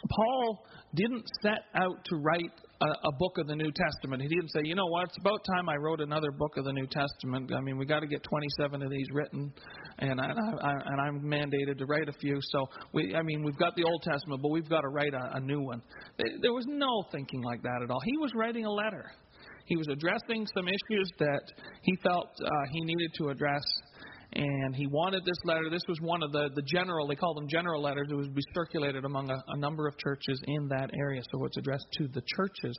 Paul didn't set out to write a book of the New Testament. He didn't say, you know what, it's about time I wrote another book of the New Testament. I mean, we got to get 27 of these written, and I'm mandated to write a few. So, we've got the Old Testament, but we've got to write a new one. There was no thinking like that at all. He was writing a letter. He was addressing some issues that he felt he needed to address. And he wanted this letter. This was one of the general, they call them general letters. It would be circulated among a number of churches in that area. So it's addressed to the churches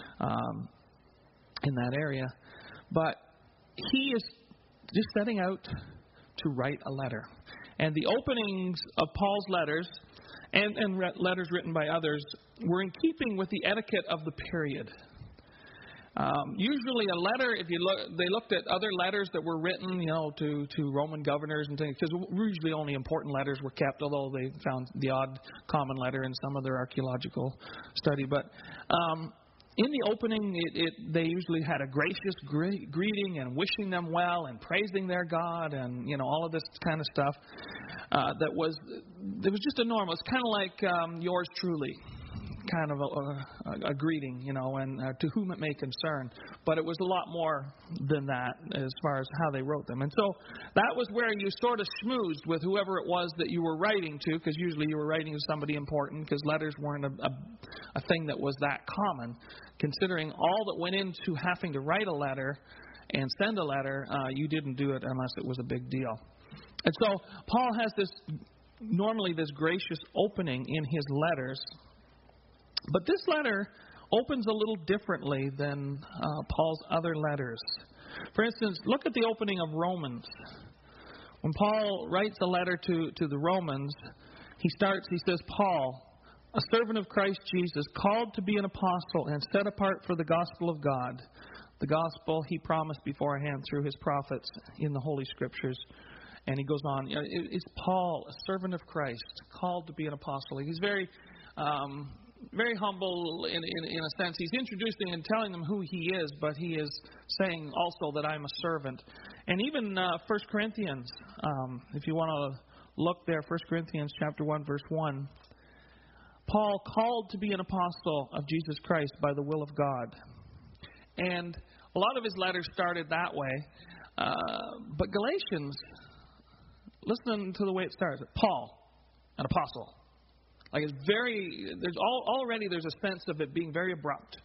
in that area. But he is just setting out to write a letter. And the openings of Paul's letters and letters written by others were in keeping with the etiquette of the period. Usually a letter, they looked at other letters that were written, to Roman governors and things, because usually only important letters were kept, although they found the odd common letter in some of their archaeological study. But in the opening, they usually had a gracious greeting and wishing them well and praising their God and, all of this kind of stuff. It was just a normal. It's kind of like yours truly. Kind of a greeting, and to whom it may concern. But it was a lot more than that as far as how they wrote them. And so that was where you sort of schmoozed with whoever it was that you were writing to, because usually you were writing to somebody important, because letters weren't a thing that was that common. Considering all that went into having to write a letter and send a letter, you didn't do it unless it was a big deal. And so Paul has normally this gracious opening in his letters. But this letter opens a little differently than Paul's other letters. For instance, look at the opening of Romans. When Paul writes a letter to the Romans, he says, Paul, a servant of Christ Jesus, called to be an apostle and set apart for the gospel of God. The gospel he promised beforehand through his prophets in the Holy Scriptures. And he goes on, it's Paul, a servant of Christ, called to be an apostle. He's very humble in a sense. He's introducing and telling them who he is, but he is saying also that I'm a servant. And even 1 Corinthians, if you want to look there, 1 Corinthians chapter 1, verse 1, Paul called to be an apostle of Jesus Christ by the will of God. And a lot of his letters started that way. But Galatians, listen to the way it starts. Paul, an apostle. Like there's a sense of it being very abrupt.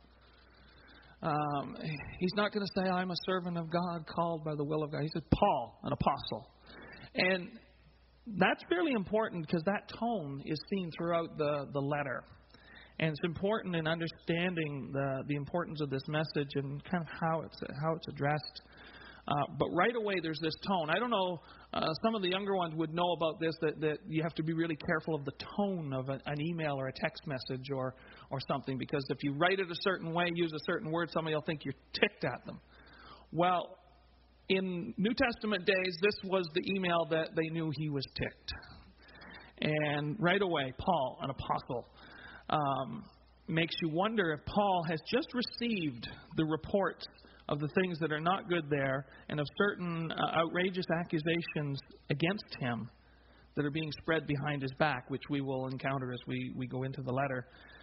He's not going to say, I'm a servant of God called by the will of God. He says, Paul, an apostle. And that's fairly important because that tone is seen throughout the letter. And it's important in understanding the importance of this message and kind of how it's addressed. But right away there's this tone. I don't know, some of the younger ones would know about this, that you have to be really careful of the tone of an email or a text message or something, because if you write it a certain way, use a certain word, somebody will think you're ticked at them. Well, in New Testament days, this was the email that they knew he was ticked. And right away, Paul, an apostle, makes you wonder if Paul has just received the reports of the things that are not good there and of certain outrageous accusations against him that are being spread behind his back, which we will encounter as we go into the letter.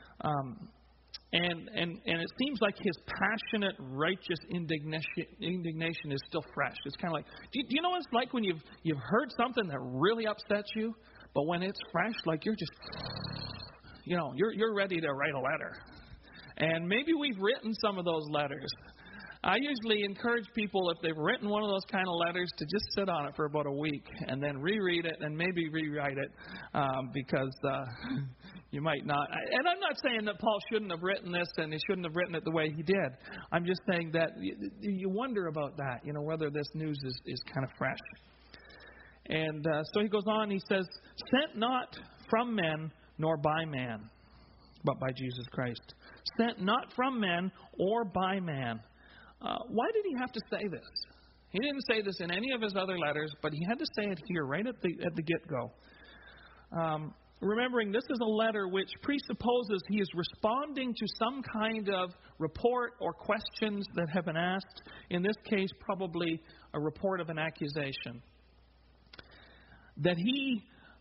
And it seems like his passionate, righteous indignation is still fresh. It's kind of like, do you know what it's like when you've heard something that really upsets you, but when it's fresh, like you're just, you're ready to write a letter. And maybe we've written some of those letters. I usually encourage people, if they've written one of those kind of letters, to just sit on it for about a week and then reread it and maybe rewrite it because you might not. And I'm not saying that Paul shouldn't have written this and he shouldn't have written it the way he did. I'm just saying that you wonder about that, whether this news is kind of fresh. And so he goes on, he says, sent not from men nor by man, but by Jesus Christ. Sent not from men or by man. Why did he have to say this? He didn't say this in any of his other letters, but he had to say it here right at the get-go. Remembering this is a letter which presupposes he is responding to some kind of report or questions that have been asked. In this case, probably a report of an accusation. That he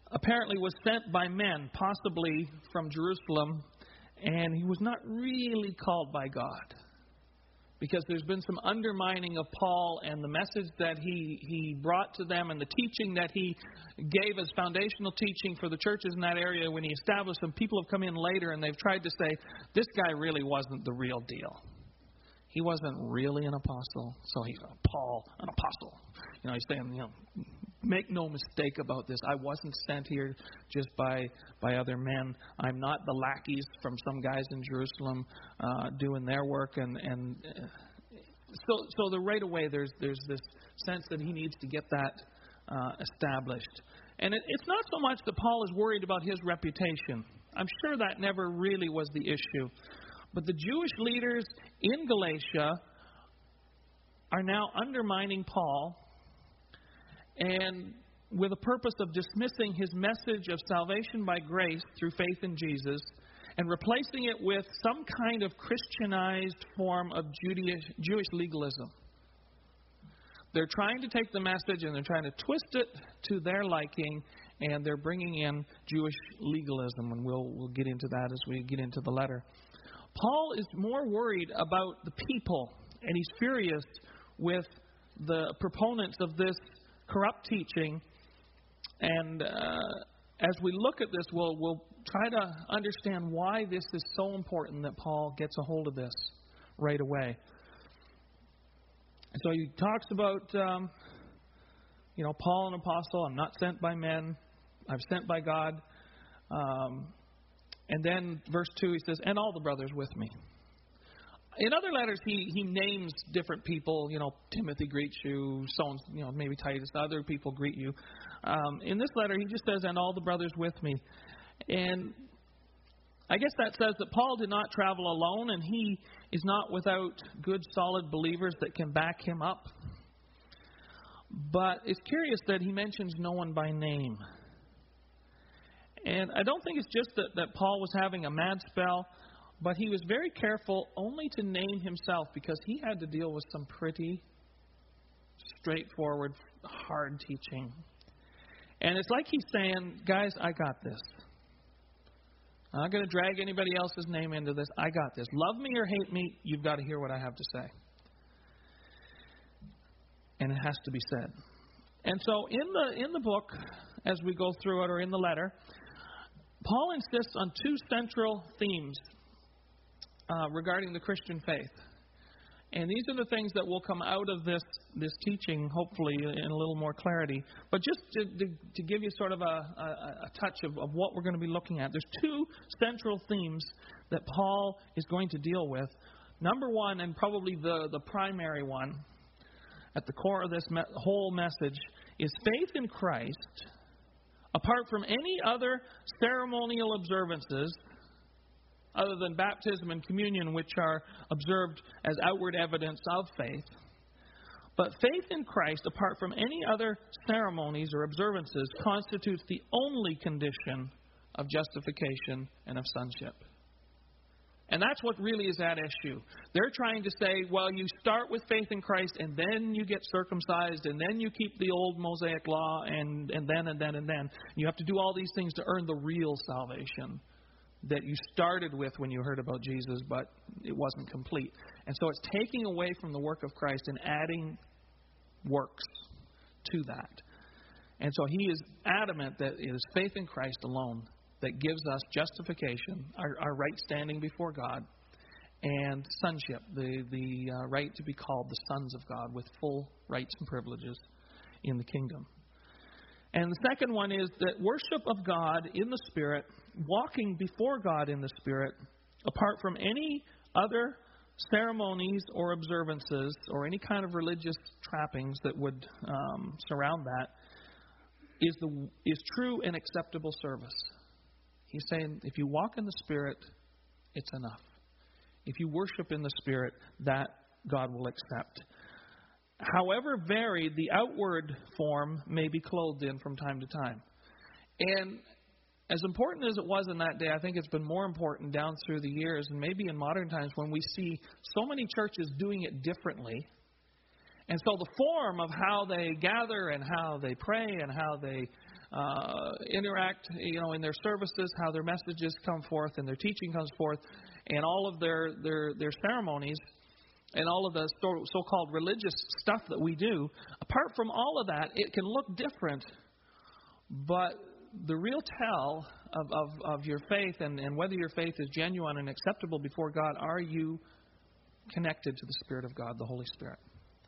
apparently was sent by men, possibly from Jerusalem, and he was not really called by God. Because there's been some undermining of Paul and the message that he brought to them and the teaching that he gave as foundational teaching for the churches in that area when he established them. People have come in later and they've tried to say, this guy really wasn't the real deal. He wasn't really an apostle. So he's Paul, an apostle. He's saying, make no mistake about this. I wasn't sent here just by other men. I'm not the lackeys from some guys in Jerusalem doing their work. And so right away there's this sense that he needs to get that established. And it's not so much that Paul is worried about his reputation. I'm sure that never really was the issue. But the Jewish leaders in Galatia are now undermining Paul, and with the purpose of dismissing his message of salvation by grace through faith in Jesus and replacing it with some kind of Christianized form of Jewish legalism. They're trying to take the message and they're trying to twist it to their liking, and they're bringing in Jewish legalism, and we'll get into that as we get into the letter. Paul is more worried about the people, and he's furious with the proponents of this corrupt teaching. And as we look at this, we'll try to understand why this is so important that Paul gets a hold of this right away. And so he talks about, Paul, an apostle. I'm not sent by men. I'm sent by God. And then verse 2, he says, and all the brothers with me. In other letters, he names different people. Timothy greets you, maybe Titus, other people greet you. In this letter, he just says, and all the brothers with me. And I guess that says that Paul did not travel alone, and he is not without good, solid believers that can back him up. But it's curious that he mentions no one by name. And I don't think it's just that Paul was having a mad spell, but he was very careful only to name himself because he had to deal with some pretty straightforward, hard teaching. And it's like he's saying, guys, I got this. I'm not going to drag anybody else's name into this. I got this. Love me or hate me, you've got to hear what I have to say. And it has to be said. And so in the book, as we go through it, or in the letter, Paul insists on two central themes regarding the Christian faith. And these are the things that will come out of this teaching, hopefully, in a little more clarity. But just to give you sort of a touch of what we're going to be looking at, there's two central themes that Paul is going to deal with. Number one, and probably the primary one, at the core of this whole message, is faith in Christ, apart from any other ceremonial observances, other than baptism and communion, which are observed as outward evidence of faith. But faith in Christ, apart from any other ceremonies or observances, constitutes the only condition of justification and of sonship. And that's what really is at issue. They're trying to say, well, you start with faith in Christ, and then you get circumcised, and then you keep the old Mosaic law, and then. You have to do all these things to earn the real salvation that you started with when you heard about Jesus, but it wasn't complete. And so it's taking away from the work of Christ and adding works to that. And so he is adamant that it is faith in Christ alone that gives us justification, our right standing before God, and sonship, the right to be called the sons of God with full rights and privileges in the kingdom. And the second one is that worship of God in the Spirit, walking before God in the Spirit, apart from any other ceremonies or observances or any kind of religious trappings that would surround that, is true and acceptable service. He's saying if you walk in the Spirit, it's enough. If you worship in the Spirit, that God will accept. However varied the outward form may be clothed in from time to time. And as important as it was in that day, I think it's been more important down through the years, and maybe in modern times when we see so many churches doing it differently. And so the form of how they gather and how they pray and how they interact, in their services, how their messages come forth and their teaching comes forth, and all of their ceremonies and all of the so-called religious stuff that we do. Apart from all of that, it can look different, but the real tell of your faith and whether your faith is genuine and acceptable before God, are you connected to the Spirit of God, the Holy Spirit?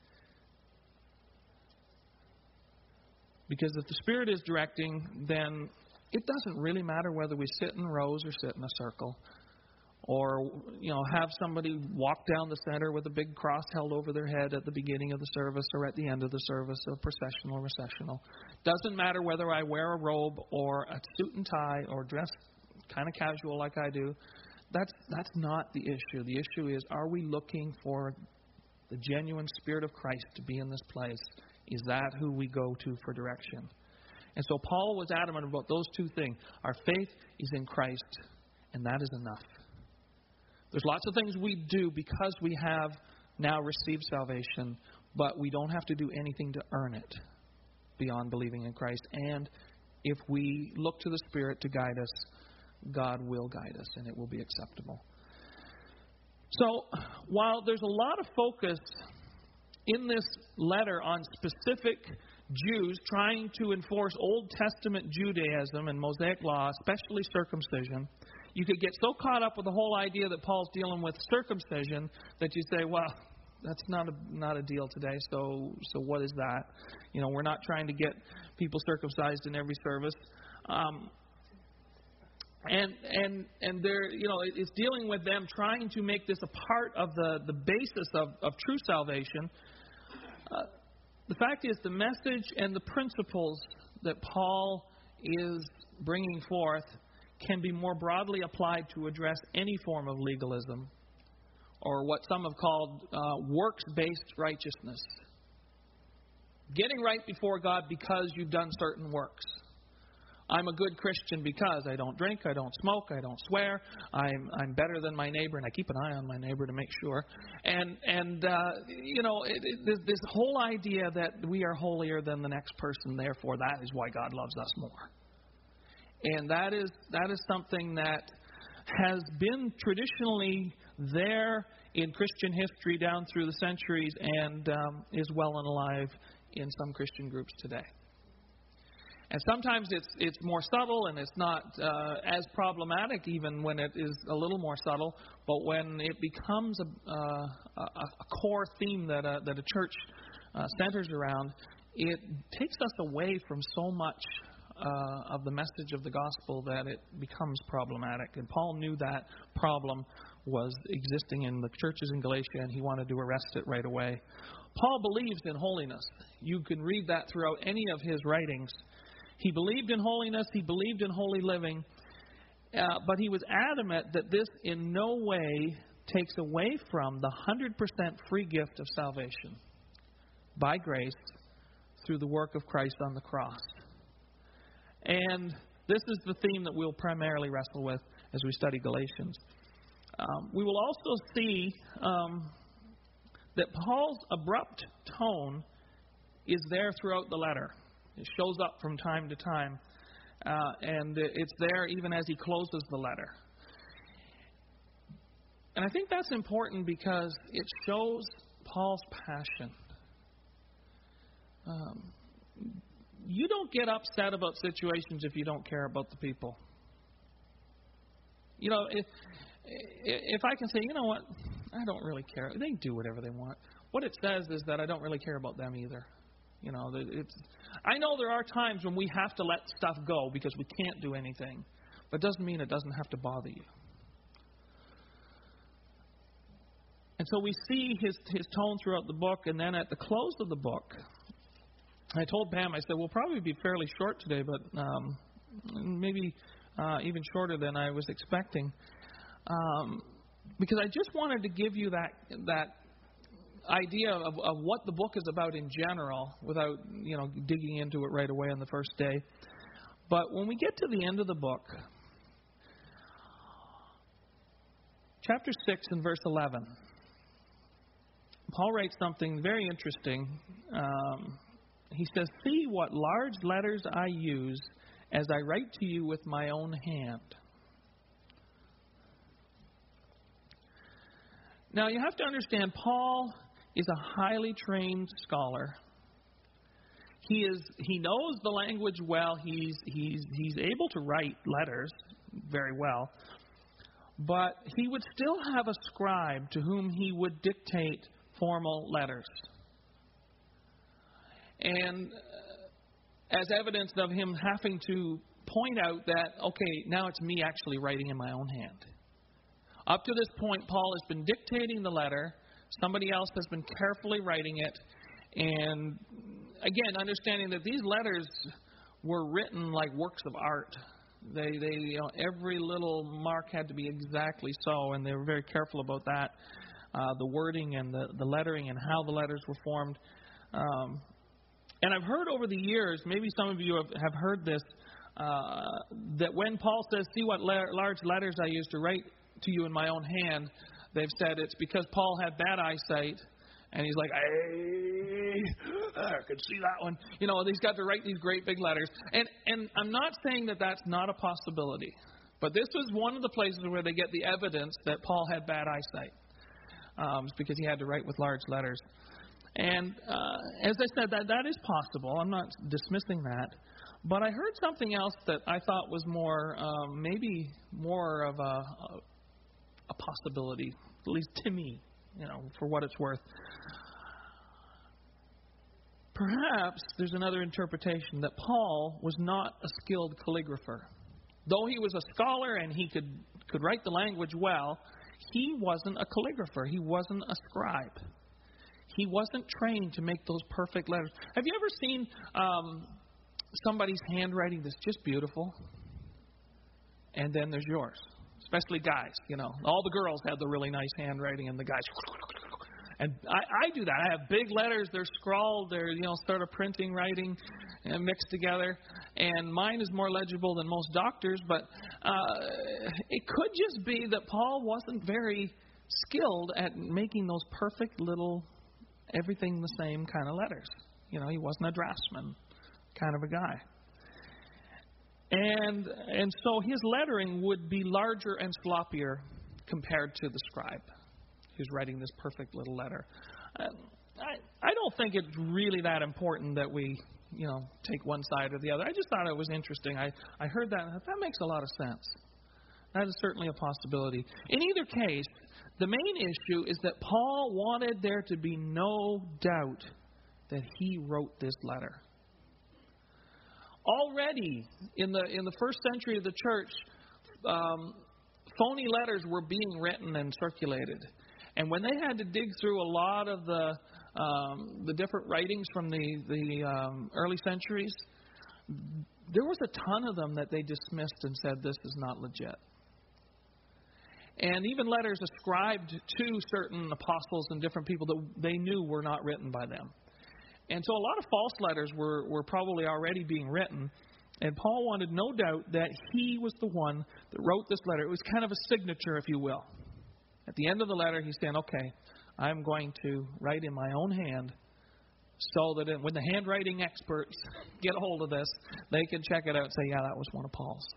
Because if the Spirit is directing, then it doesn't really matter whether we sit in rows or sit in a circle, or have somebody walk down the center with a big cross held over their head at the beginning of the service or at the end of the service, a processional, recessional. Doesn't matter whether I wear a robe or a suit and tie or dress kind of casual like I do. That's not the issue. The issue is, are we looking for the genuine Spirit of Christ to be in this place? Is that who we go to for direction? And so Paul was adamant about those two things. Our faith is in Christ, and that is enough. There's lots of things we do because we have now received salvation, but we don't have to do anything to earn it beyond believing in Christ. And if we look to the Spirit to guide us, God will guide us, and it will be acceptable. So while there's a lot of focus in this letter on specific Jews trying to enforce Old Testament Judaism and Mosaic law, especially circumcision, you could get so caught up with the whole idea that Paul's dealing with circumcision that you say, well, that's not a deal today, so what is that? We're not trying to get people circumcised in every service. And they're, it's dealing with them trying to make this a part of the basis of true salvation. The fact is, the message and the principles that Paul is bringing forth can be more broadly applied to address any form of legalism, or what some have called works-based righteousness. Getting right before God because you've done certain works. I'm a good Christian because I don't drink, I don't smoke, I don't swear, I'm better than my neighbor, and I keep an eye on my neighbor to make sure. This whole idea that we are holier than the next person, therefore that is why God loves us more. And that is something that has been traditionally there in Christian history down through the centuries, and is well and alive in some Christian groups today. And sometimes it's more subtle, and it's not as problematic even when it is a little more subtle. But when it becomes a core theme that a church centers around, it takes us away from so much of the message of the gospel that it becomes problematic. And Paul knew that problem was existing in the churches in Galatia, and he wanted to arrest it right away. Paul believes in holiness. You can read that throughout any of his writings. He believed in holiness, he believed in holy living, but he was adamant that this in no way takes away from the 100% free gift of salvation by grace through the work of Christ on the cross. And this is the theme that we'll primarily wrestle with as we study Galatians. We will also see that Paul's abrupt tone is there throughout the letter. It shows up from time to time, and it's there even as he closes the letter. And I think that's important because it shows Paul's passion. You don't get upset about situations if you don't care about the people. If I can say, you know what, I don't really care. They do whatever they want. What it says is that I don't really care about them either. I know there are times when we have to let stuff go because we can't do anything, but it doesn't mean it doesn't have to bother you. And so we see his tone throughout the book, and then at the close of the book, I told Pam, I said, we'll probably be fairly short today, but maybe even shorter than I was expecting, because I just wanted to give you that idea of what the book is about in general without digging into it right away on the first day. But when we get to the end of the book, chapter 6 and verse 11, Paul writes something very interesting he says, "See what large letters I use as I write to you with my own hand." Now, you have to understand, Paul is a highly trained scholar. He knows the language well. He's able to write letters very well. But he would still have a scribe to whom he would dictate formal letters. And as evidence of him having to point out that, okay, now it's me actually writing in my own hand. Up to this point, Paul has been dictating the letter. Somebody else has been carefully writing it. And again, understanding that these letters were written like works of art. Every little mark had to be exactly so, and they were very careful about that. The wording and the lettering and how the letters were formed. And I've heard over the years, maybe some of you have heard this, that when Paul says, "See what large letters I use to write to you in my own hand," they've said it's because Paul had bad eyesight, and he's like, I can see that one. He's got to write these great big letters. And I'm not saying that that's not a possibility, but this was one of the places where they get the evidence that Paul had bad eyesight. It's because he had to write with large letters. And as I said, that is possible. I'm not dismissing that. But I heard something else that I thought was maybe more of a possibility, at least to me, for what it's worth. Perhaps there's another interpretation that Paul was not a skilled calligrapher. Though he was a scholar and he could write the language well, he wasn't a calligrapher. He wasn't a scribe. He wasn't trained to make those perfect letters. Have you ever seen somebody's handwriting that's just beautiful? And then there's yours, especially guys. All the girls have the really nice handwriting, and the guys. And I do that. I have big letters. They're scrawled. They're sort of printing, writing, mixed together. And mine is more legible than most doctors. But it could just be that Paul wasn't very skilled at making those perfect little, everything the same kind of letters. He wasn't a draftsman kind of a guy. And so his lettering would be larger and sloppier compared to the scribe who's writing this perfect little letter. I don't think it's really that important that we, take one side or the other. I just thought it was interesting. I heard that, and I thought, that makes a lot of sense. That is certainly a possibility. In either case, the main issue is that Paul wanted there to be no doubt that he wrote this letter. Already in the first century of the church, phony letters were being written and circulated. And when they had to dig through a lot of the different writings from the early centuries, there was a ton of them that they dismissed and said, this is not legit. And even letters ascribed to certain apostles and different people that they knew were not written by them. And so a lot of false letters were probably already being written. And Paul wanted no doubt that he was the one that wrote this letter. It was kind of a signature, if you will. At the end of the letter, he's saying, okay, I'm going to write in my own hand so that when the handwriting experts get a hold of this, they can check it out and say, yeah, that was one of Paul's.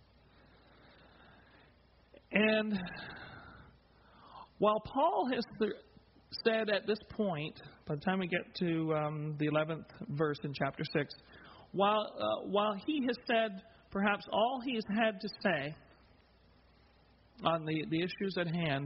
And while Paul has said at this point, by the time we get to the 11th verse in chapter 6, while he has said perhaps all he has had to say on the issues at hand,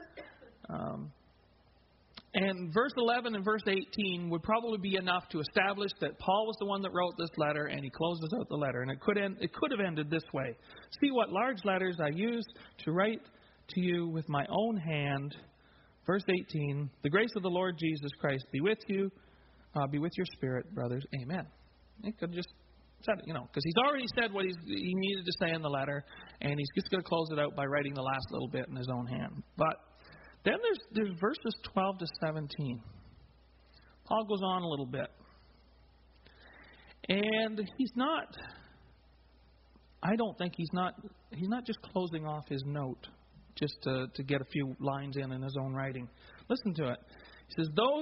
and verse 11 and verse 18 would probably be enough to establish that Paul was the one that wrote this letter, and he closes out the letter. And it could have ended this way. See what large letters I use to write to you with my own hand. Verse 18, the grace of the Lord Jesus Christ be with you, be with your spirit, brothers. Amen. It could have just said it, because he's already said what he needed to say in the letter, and he's just going to close it out by writing the last little bit in his own hand. But then there's verses 12 to 17. Paul goes on a little bit. And I don't think he's not just closing off his note just to get a few lines in his own writing. Listen to it. He says, those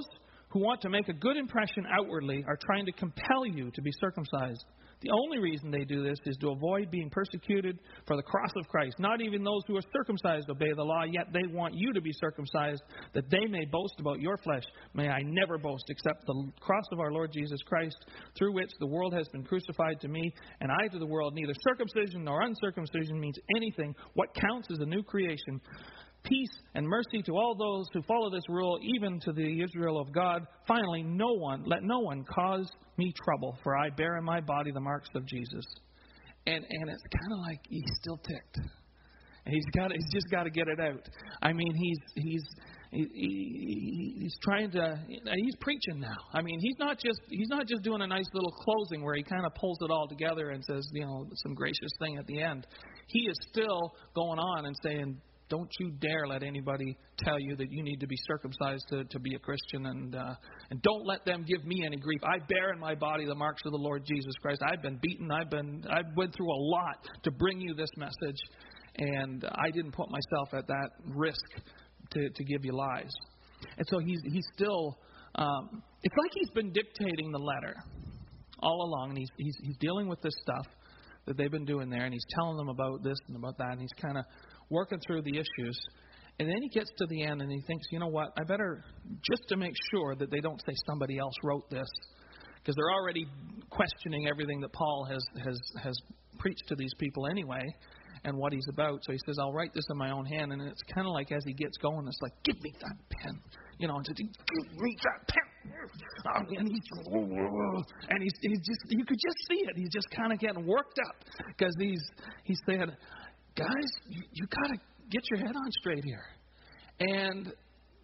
who want to make a good impression outwardly are trying to compel you to be circumcised. The only reason they do this is to avoid being persecuted for the cross of Christ. Not even those who are circumcised obey the law, yet they want you to be circumcised, that they may boast about your flesh. May I never boast except the cross of our Lord Jesus Christ, through which the world has been crucified to me, and I to the world. Neither circumcision nor uncircumcision means anything. What counts is a new creation. Peace and mercy to all those who follow this rule, even to the Israel of God. Finally, let no one cause me trouble, for I bear in my body the marks of Jesus. And it's kind of like he's still ticked, and he's just got to get it out. I mean, he's trying to. He's preaching now. I mean, he's not just doing a nice little closing where he kind of pulls it all together and says, some gracious thing at the end. He is still going on and saying, don't you dare let anybody tell you that you need to be circumcised to be a Christian, and don't let them give me any grief. I bear in my body the marks of the Lord Jesus Christ. I've been beaten. I've went through a lot to bring you this message, and I didn't put myself at that risk to give you lies. And so he's still. It's like he's been dictating the letter all along, and he's dealing with this stuff that they've been doing there, and he's telling them about this and about that, and he's kind of working through the issues. And then he gets to the end and he thinks, you know what, I better, just to make sure that they don't say somebody else wrote this, because they're already questioning everything that Paul has preached to these people anyway and what he's about. So he says, I'll write this in my own hand. And it's kind of like as he gets going, it's like, give me that pen. And to give me that pen. And he's just, you could just see it. He's just kind of getting worked up because he's saying, guys, you got to get your head on straight here. And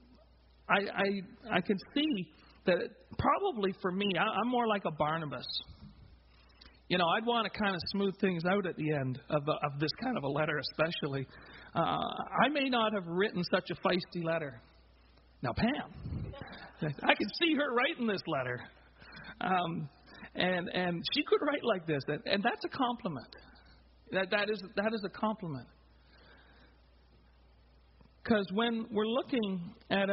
I can see that probably for me, I'm more like a Barnabas. I'd want to kind of smooth things out at the end of this kind of a letter, especially. I may not have written such a feisty letter. Now, Pam, I can see her writing this letter. And she could write like this. And that's a compliment. That is a compliment. Because when we're looking at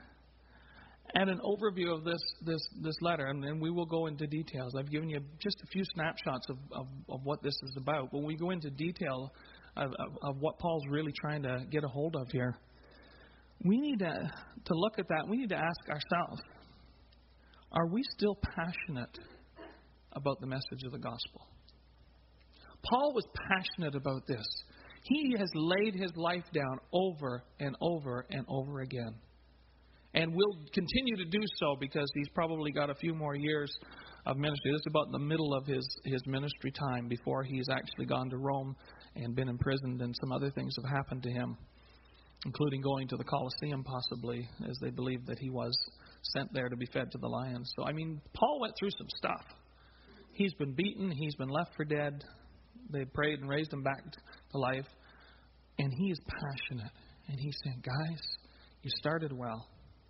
an overview of this letter, and we will go into details. I've given you just a few snapshots of what this is about. When we go into detail of what Paul's really trying to get a hold of here, we need to look at that. We need to ask ourselves, are we still passionate about the message of the gospel? Paul was passionate about this. He has laid his life down over and over and over again. And will continue to do so because he's probably got a few more years of ministry. This is about the middle of his ministry time before he's actually gone to Rome and been imprisoned, and some other things have happened to him, including going to the Colosseum possibly, as they believed that he was sent there to be fed to the lions. So, Paul went through some stuff. He's been beaten. He's been left for dead. They prayed and raised him back to life. And he is passionate. And he's saying, guys, you started well.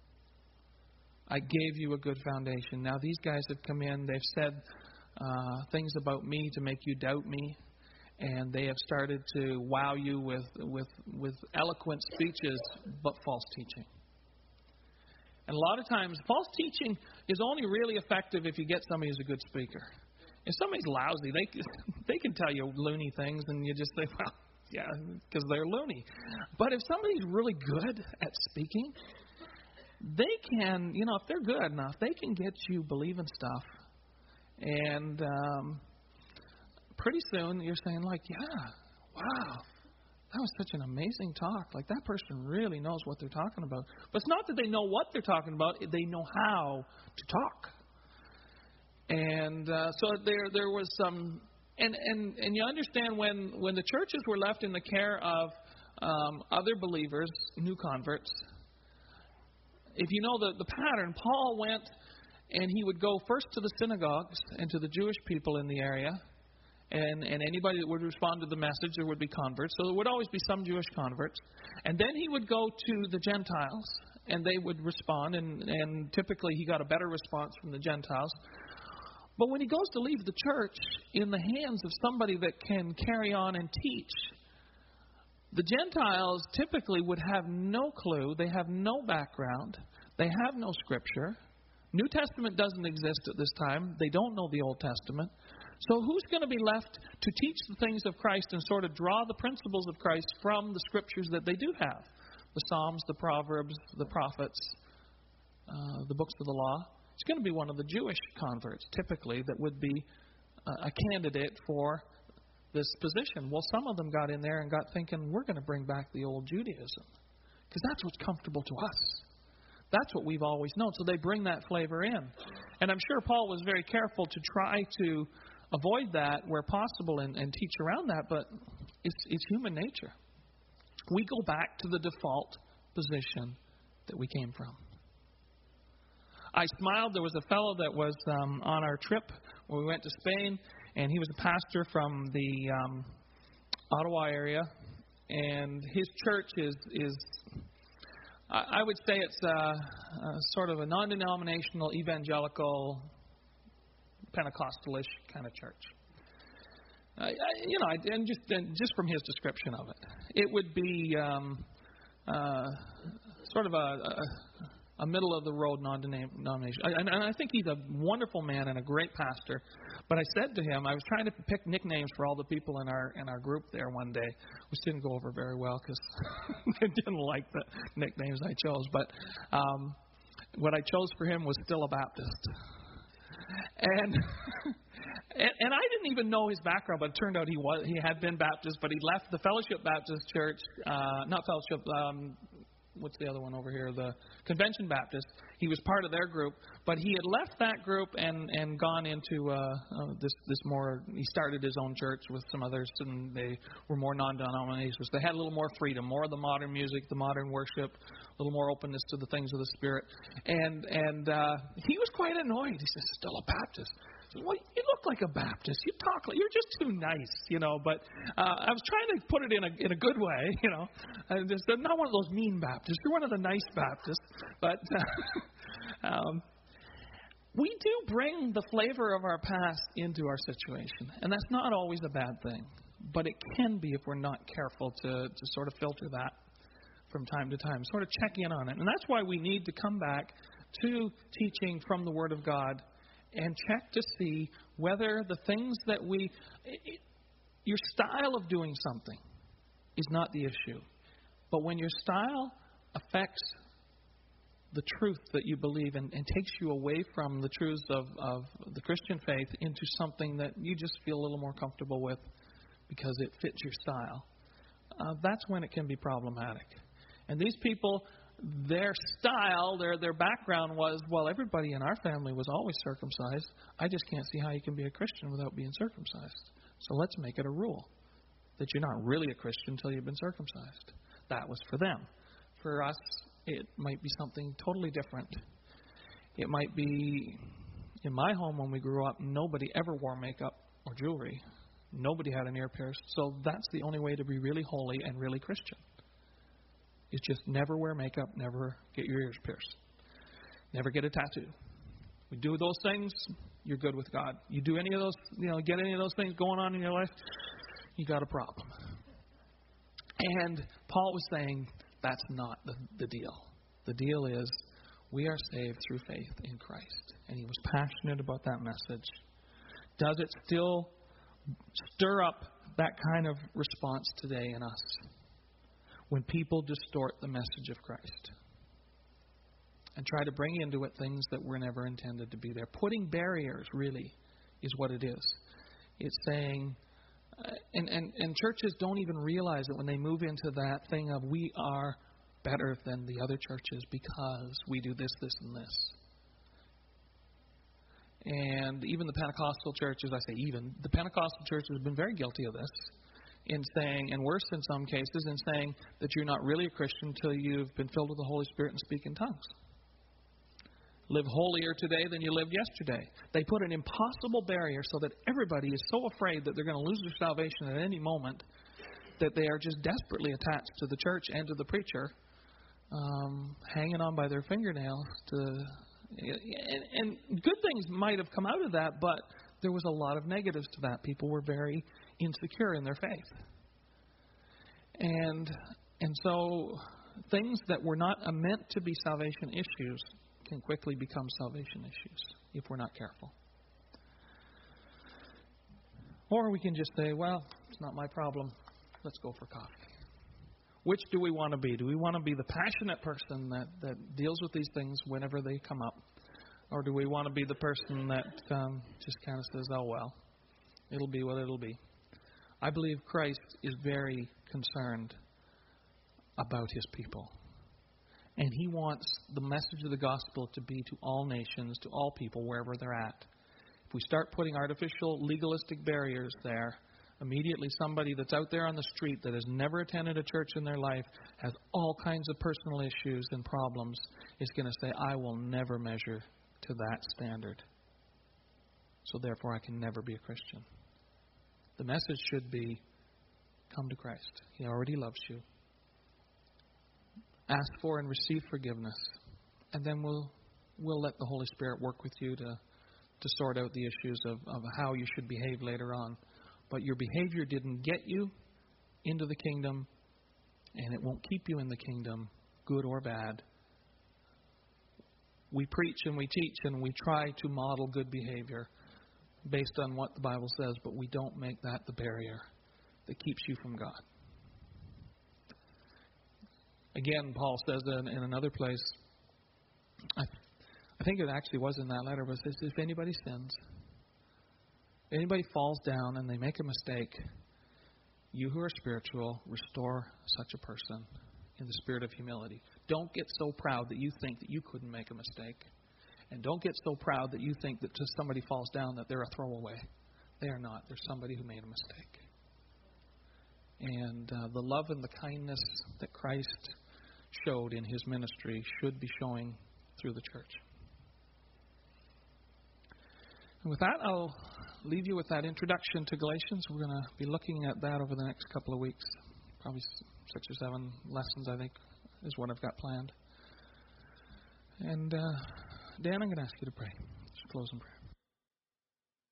I gave you a good foundation. Now these guys have come in. They've said things about me to make you doubt me. And they have started to wow you with eloquent speeches, but false teaching. And a lot of times, false teaching is only really effective if you get somebody who's a good speaker. If somebody's lousy, they can tell you loony things, and you just say, well, yeah, because they're loony. But if somebody's really good at speaking, they can, if they're good enough, they can get you believing stuff. And pretty soon you're saying, like, yeah, wow, that was such an amazing talk. Like, that person really knows what they're talking about. But it's not that they know what they're talking about. They know how to talk. And so there was some, and you understand when the churches were left in the care of other believers, new converts, if you know the pattern, Paul went and he would go first to the synagogues and to the Jewish people in the area, and anybody that would respond to the message, there would be converts. So there would always be some Jewish converts. And then he would go to the Gentiles, and they would respond, and typically he got a better response from the Gentiles. But when he goes to leave the church in the hands of somebody that can carry on and teach, the Gentiles typically would have no clue. They have no background. They have no scripture. New Testament doesn't exist at this time. They don't know the Old Testament. So who's going to be left to teach the things of Christ and sort of draw the principles of Christ from the Scriptures that they do have? The Psalms, the Proverbs, the prophets, the books of the law. It's going to be one of the Jewish converts, typically, that would be a candidate for this position. Well, some of them got in there and got thinking, we're going to bring back the old Judaism because that's what's comfortable to us. That's what we've always known. So they bring that flavor in. And I'm sure Paul was very careful to try to avoid that where possible and teach around that, but it's human nature. We go back to the default position that we came from. I smiled. There was a fellow that was on our trip when we went to Spain, and he was a pastor from the Ottawa area, and his church is I would say it's sort of a non-denominational, evangelical, Pentecostalish kind of church. And just from his description of it, it would be sort of a middle-of-the-road non-denomination. And I think he's a wonderful man and a great pastor. But I said to him, I was trying to pick nicknames for all the people in our group there one day, which didn't go over very well because I didn't like the nicknames I chose. But what I chose for him was still a Baptist. And I didn't even know his background, but it turned out he had been Baptist, but he left the Fellowship Baptist Church, not Fellowship. What's the other one over here? The Convention Baptist. He was part of their group, but he had left that group and gone into this more. He started his own church with some others, and they were more non-denominational. They had a little more freedom, more of the modern music, the modern worship, a little more openness to the things of the Spirit. And he was quite annoyed. He said, "Still a Baptist." I said, "Well, you look like a Baptist. You talk like you're just too nice, But I was trying to put it in a good way, And just not one of those mean Baptists. You're one of the nice Baptists. But we do bring the flavor of our past into our situation, and that's not always a bad thing. But it can be if we're not careful to sort of filter that from time to time, sort of check in on it. And that's why we need to come back to teaching from the Word of God and check to see whether the things that your style of doing something is not the issue. But when your style affects the truth that you believe and takes you away from the truths of the Christian faith into something that you just feel a little more comfortable with because it fits your style, that's when it can be problematic. And these people, their style, their background was, well, everybody in our family was always circumcised. I just can't see how you can be a Christian without being circumcised. So let's make it a rule that you're not really a Christian until you've been circumcised. That was for them. For us, it might be something totally different. It might be, in my home when we grew up, nobody ever wore makeup or jewelry. Nobody had an ear pierced. So that's the only way to be really holy and really Christian. Is just never wear makeup, never get your ears pierced, never get a tattoo. You do those things, you're good with God. You do any of those, get any of those things going on in your life, you got a problem. And Paul was saying that's not the deal. The deal is we are saved through faith in Christ. And he was passionate about that message. Does it still stir up that kind of response today in us? When people distort the message of Christ and try to bring into it things that were never intended to be there. Putting barriers, really, is what it is. It's saying, and churches don't even realize it when they move into that thing of we are better than the other churches because we do this, this, and this. And even the Pentecostal churches, the Pentecostal church has been very guilty of this. In saying, and worse in some cases, in saying that you're not really a Christian until you've been filled with the Holy Spirit and speak in tongues. Live holier today than you lived yesterday. They put an impossible barrier so that everybody is so afraid that they're going to lose their salvation at any moment that they are just desperately attached to the church and to the preacher, hanging on by their fingernails. And good things might have come out of that, but there was a lot of negatives to that. People were very insecure in their faith. And so things that were not meant to be salvation issues can quickly become salvation issues if we're not careful. Or we can just say, well, it's not my problem. Let's go for coffee. Which do we want to be? Do we want to be the passionate person that deals with these things whenever they come up? Or do we want to be the person that just kind of says, oh, well, it'll be what it'll be? I believe Christ is very concerned about His people. And He wants the message of the gospel to be to all nations, to all people, wherever they're at. If we start putting artificial, legalistic barriers there, immediately somebody that's out there on the street that has never attended a church in their life, has all kinds of personal issues and problems, is going to say, I will never measure to that standard. So therefore I can never be a Christian. The message should be, come to Christ. He already loves you. Ask for and receive forgiveness. And then we'll let the Holy Spirit work with you to sort out the issues of how you should behave later on. But your behavior didn't get you into the kingdom, and it won't keep you in the kingdom, good or bad. We preach and we teach and we try to model good behavior based on what the Bible says, but we don't make that the barrier that keeps you from God. Again, Paul says in another place, I think it actually was in that letter, but it says, if anybody sins, if anybody falls down and they make a mistake, you who are spiritual, restore such a person in the spirit of humility. Don't get so proud that you think that you couldn't make a mistake. And don't get so proud that you think that just somebody falls down that they're a throwaway. They are not. They're somebody who made a mistake. And the love and the kindness that Christ showed in His ministry should be showing through the church. And with that, I'll leave you with that introduction to Galatians. We're going to be looking at that over the next couple of weeks. Probably 6 or 7 lessons, I think, is what I've got planned. And Dan, I'm going to ask you to pray. Just close in prayer.